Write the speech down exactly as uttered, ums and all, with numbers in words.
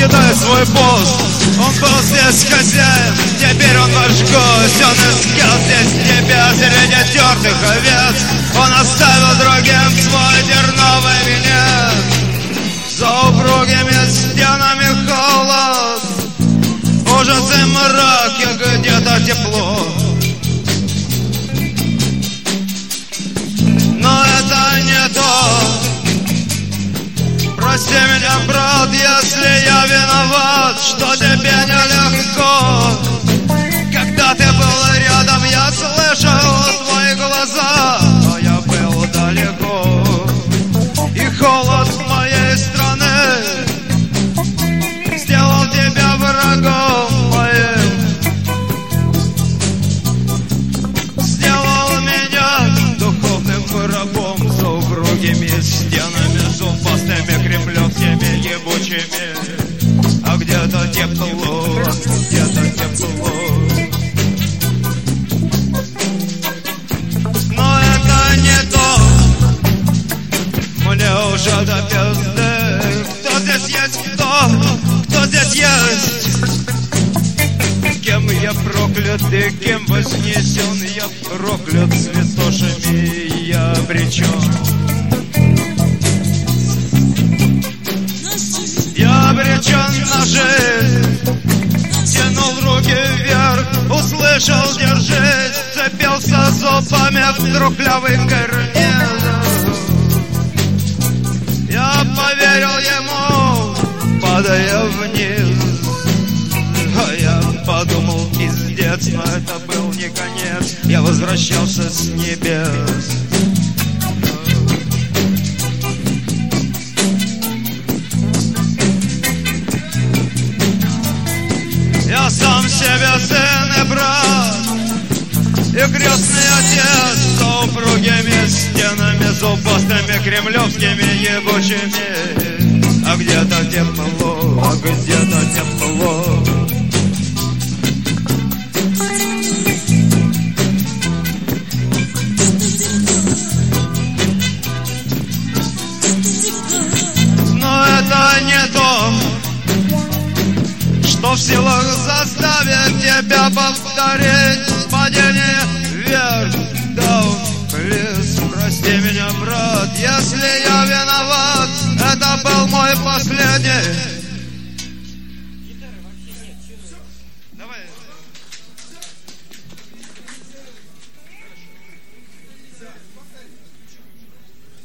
покидает свой пост. Он был здесь хозяин, теперь он ваш гость. Он искал здесь тебя среди тертых овец. Он оставил другим свой терновый венец. За упругими стенами холод, ужас и мрак, и где-то тепло. Но это не то. Прости меня, брат, если я виноват, что тебе нелегко. Когда ты был рядом, я слышал твои глаза, но я был далеко. И холод моей страны сделал тебя врагом моим. Сделал меня духовным рабом за упругими стенами, зубастыми кремлевскими ебучими. А где-то тепло, где-то тепло. Но это не то. Мне уже до пизды. Кто здесь есть кто? Кто здесь есть? Кем я проклят и кем вознесен? Я проклят святошами, я обречен. Я обречен на жизнь. Тянул руки вверх, услышал держись. Цепился зубами в трухлявый карниз. Я поверил ему, падая вниз. А я подумал, пиздец, но это был не конец. Я возвращался с небес. Я сам себе сын и брат, и крестный отец, за упругими стенами, зубастыми кремлевскими ебучими. А где-то тепло, а где-то тепло. Но это не то, что в силах заставить тебя повторить падение